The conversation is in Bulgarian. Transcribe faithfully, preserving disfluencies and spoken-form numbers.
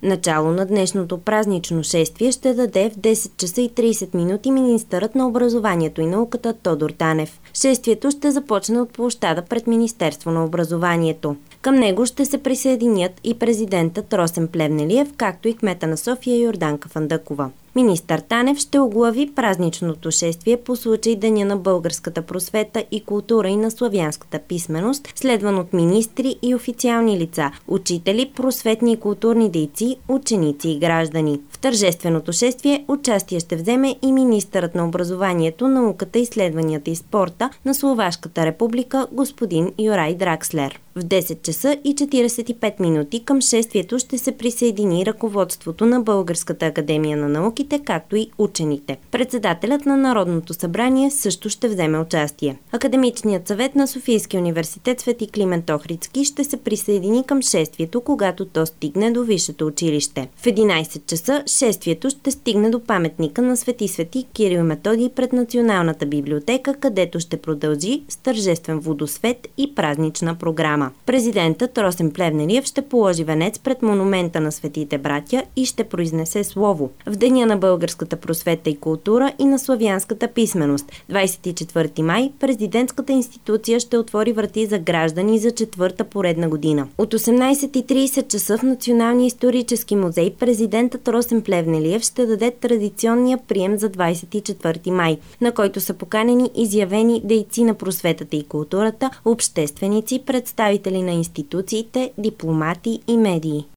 Начало на днешното празнично шествие ще даде в десет часа и тридесет минути министърът на образованието и науката Тодор Танев. Шествието ще започне от площада пред Министерство на образованието. Към него ще се присъединят и президентът Росен Плевнелиев, както и кмета на София Йорданка Фандъкова. Министър Танев ще оглави празничното шествие по случай Деня на българската просвета и култура и на славянската писменост, следван от министри и официални лица, учители, просветни и културни дейци, ученици и граждани. В тържественото шествие участие ще вземе и министърът на образованието, науката, изследванията и спорта на Словашката република господин Юрай Дракслер. В десет часа и четиридесет и пет минути към шествието ще се присъедини ръководството на Българската академия на науките, както и учените. Председателят на Народното събрание също ще вземе участие. Академичният съвет на Софийския университет Свети Климент Охридски ще се присъедини към шествието, когато то стигне до висшето училище. В единадесет часа шествието ще стигне до паметника на Свети Свети Кирил и Методий пред Националната библиотека, където ще продължи с тържествен водосвет и празнична програма. Президентът Росен Плевнелиев ще положи венец пред монумента на светите братя и ще произнесе слово. В Деня на българската просвета и култура и на славянската писменост, двадесет и четвърти май, президентската институция ще отвори врати за граждани за четвърта поредна година. От осемнадесет и тридесет часа в Националния исторически музей президентът Росен Плевнелиев ще даде традиционния прием за двадесет и четвърти май, на който са поканени изявени дейци на просветата и културата, общественици, представители на институциите, дипломати и медии.